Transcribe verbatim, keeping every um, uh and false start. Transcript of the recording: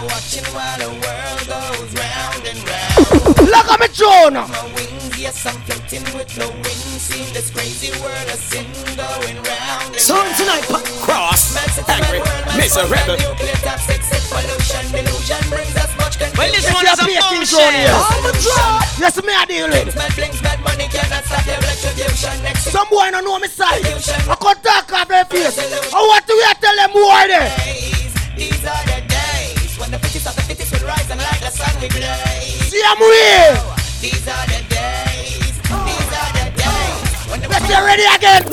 watching while the world goes round and round. Look at me, Jonah. My wings, yes, I'm floating with the wind. See this crazy world of sin going round and so round. Tonight, cross, angry, miserable. Nuclear toxic, sex pollution, delusion brings us much confusion. Well, this one is a bullshit. I'm a drop. Yes, me I deal with. Bad flings, bad money cannot stop your retribution. Next Some boy don't know me side. I could talk off their face. I want to hear tell them more there. days, these are the days when the fittest of the fittest will rise and like the sun we blaze. See I'm here. These are the days, these are the days when the Let's get ready again.